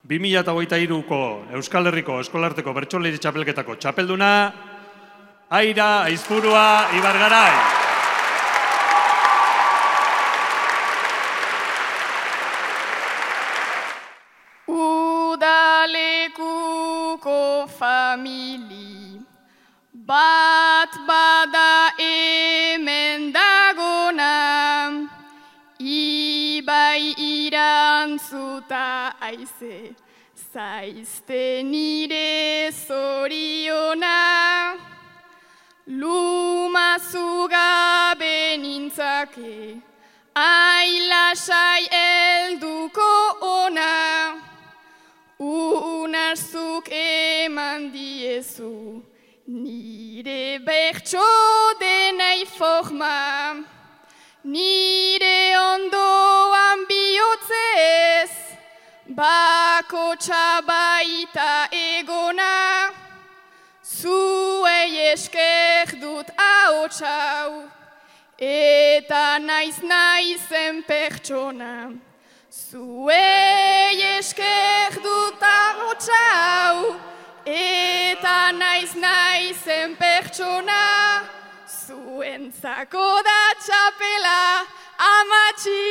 2023ko Euskal Herriko Eskolarteko Bertsoleri Txapelketako txapelduna, Aira Aizpurua Ibargarai. Udalekuko famili bat bada hemen dagona, Ibai irantzuta aize, zaizte nire zoriona. Lumazu gabe nintzake, ailasai helduko ona. Unarzuk eman diezu, nire bertso denai forma. Nire ondoan bihotzez, bako txabaita egona. Zuei esker dut ahotxau, eta naizen pertsona. Zuei esker dut ahotxau, eta naizen pertsona. Zuentzako da txapela, amatxi